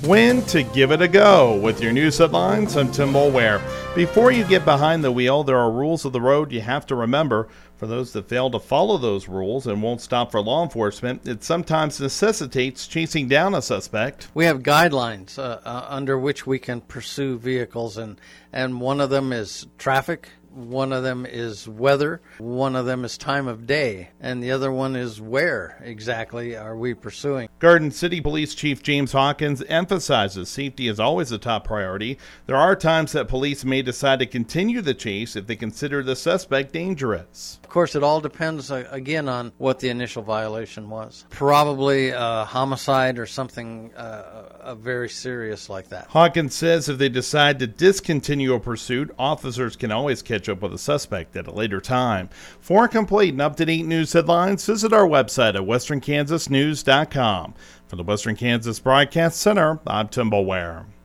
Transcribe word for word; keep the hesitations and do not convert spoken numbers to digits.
When to give it a go. With your news headlines, I'm Tim Mulware. Before you get behind the wheel, there are rules of the road you have to remember. For those that fail to follow those rules and won't stop for law enforcement, it sometimes necessitates chasing down a suspect. We have guidelines uh, uh, under which we can pursue vehicles, and, and one of them is traffic. One of them is weather, one of them is time of day, and the other one is where exactly are we pursuing. Garden City Police Chief James Hawkins emphasizes safety is always a top priority. There are times that police may decide to continue the chase if they consider the suspect dangerous. Of course, it all depends, uh, again, on what the initial violation was. Probably a homicide or something uh, uh, very serious like that. Hawkins says if they decide to discontinue a pursuit, officers can always catch up with a suspect at a later time. For complete and up-to-date news headlines, visit our website at western kansas news dot com. For the Western Kansas Broadcast Center, I'm Tim Mulware.